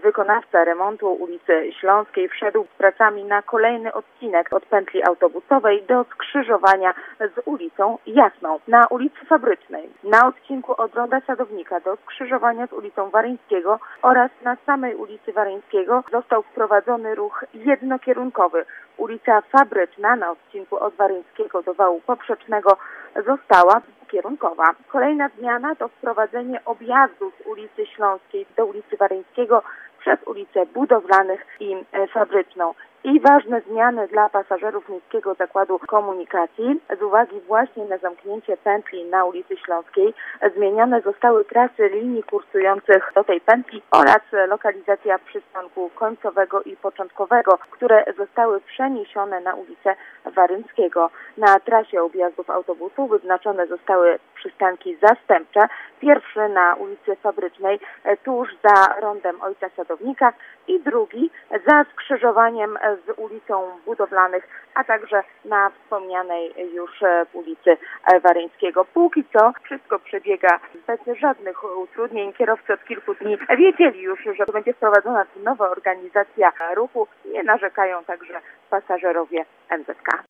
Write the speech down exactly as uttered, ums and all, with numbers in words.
wykonawca remontu ulicy Śląskiej wszedł z pracami na kolejny odcinek od pętli autobusowej do skrzyżowania z ulicą Jasną. Na ulicy Fabrycznej, na odcinku od Ronda Sadownika do skrzyżowania z ulicą Waryńskiego oraz na samej ulicy Waryńskiego został wprowadzony ruch jednokierunkowy. Ulica Fabryczna na odcinku od Waryńskiego do Wału Poprzecznego została dwukierunkowa. Kolejna zmiana to wprowadzenie objazdu z ulicy Śląskiej do ulicy Waryńskiego przez ulicę Budowlanych i Fabryczną. I ważne zmiany dla pasażerów Miejskiego Zakładu Komunikacji. Z uwagi właśnie na zamknięcie pętli na ulicy Śląskiej zmienione zostały trasy linii kursujących do tej pętli oraz lokalizacja przystanku końcowego i początkowego, które zostały przeniesione na ulicę Waryńskiego. Na trasie objazdów autobusów wyznaczone zostały przystanki zastępcze. Pierwszy na ulicy Fabrycznej tuż za rondem Ojca Sadownika i drugi za skrzyżowaniem z ulicą Budowlanych, a także na wspomnianej już ulicy Waryńskiego. Póki co wszystko przebiega bez żadnych utrudnień. Kierowcy od kilku dni wiedzieli już, że będzie wprowadzona nowa organizacja ruchu. Nie narzekają także pasażerowie M Z K.